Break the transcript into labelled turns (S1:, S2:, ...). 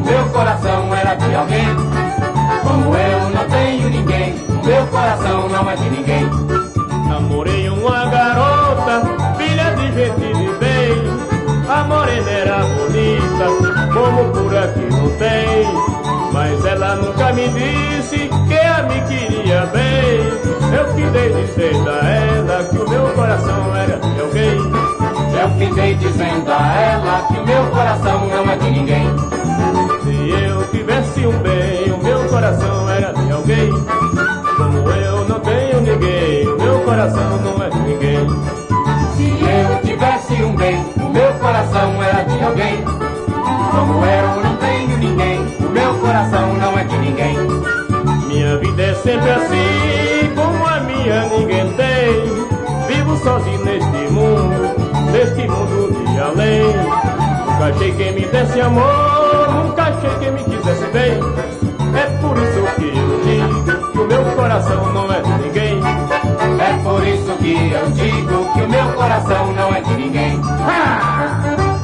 S1: o meu coração era de alguém. Como eu não tenho ninguém, o meu coração não é de ninguém.
S2: Namorei uma garota, filha de gente de bem. A morena era bonita, como por aqui não tem. Mas ela nunca me disse que a me queria bem. Eu fiquei dizendo a ela que o meu coração era de alguém.
S1: Eu fiquei dizendo a ela que o meu coração não é de ninguém.
S2: Se eu tivesse um bem, o meu coração era de alguém. Como eu não tenho ninguém, o meu coração não é de ninguém.
S1: Se eu tivesse um bem, o meu coração era de alguém. Como eu não tenho ninguém, o meu coração não é de ninguém.
S2: Minha vida é sempre assim, como a minha ninguém tem. Vivo sozinho neste mundo de além. Nunca achei quem me desse amor, nunca achei quem me quisesse bem. É por isso que eu digo que o meu coração não é de ninguém.
S1: É por isso que eu digo que o meu coração não é de ninguém. Ha!